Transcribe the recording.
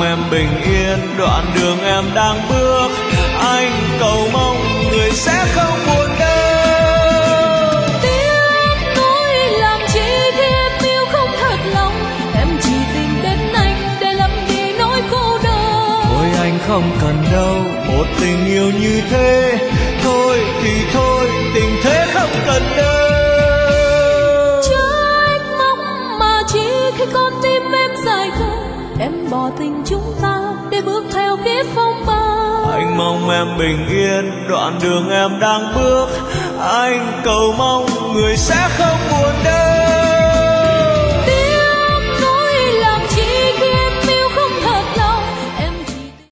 em bình yên đoạn đường em đang bước. Anh cầu mong người sẽ không buồn đâu. Tiếc nuối làm chi khi em yêu không thật lòng. Em chỉ tìm đến anh để lấp đi nỗi cô đơn. Thôi anh không cần đâu một tình yêu như thế. Thôi thì thôi tình thế không cần đâu. Trách móc mà chỉ khi con tim em dài khờ. Em bỏ tình chúng ta để bước theo kiếp phong ba. Anh mong em bình yên đoạn đường em đang bước. Anh cầu mong người sẽ không buồn đâu.